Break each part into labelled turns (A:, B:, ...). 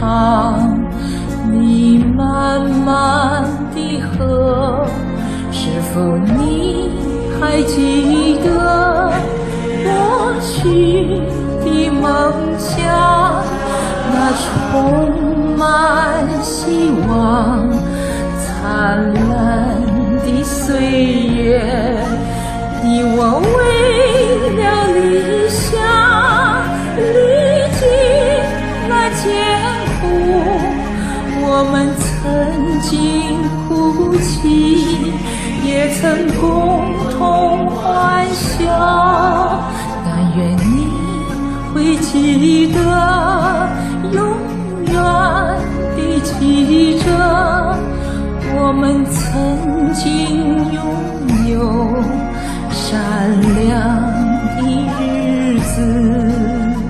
A: 旁，你慢慢的喝，是否你还记得过去的梦想？那充满希望、灿烂的岁月，你我为了理想历经了艰苦，我们曾经哭泣，也曾共同欢笑。但愿你会记得，永远地记着，我们曾经拥有闪亮的日子。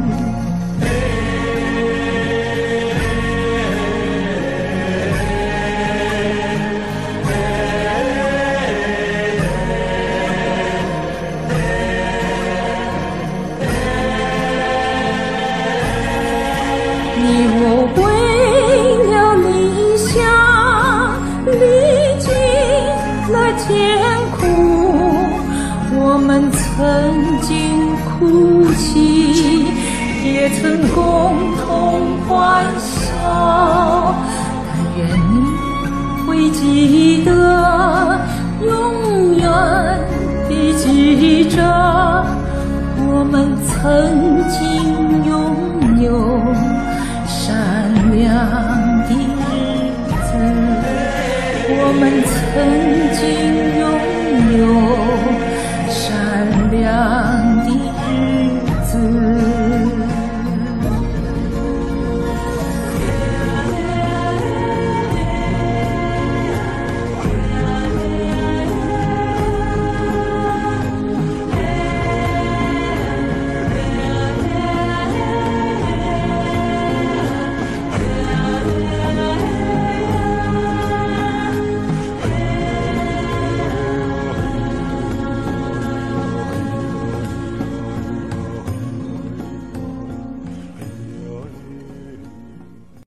A: 你我为了理想历经了艰苦，我们曾经哭泣，也曾共同欢笑。但愿你会记得，永远地记着，我们曾经拥有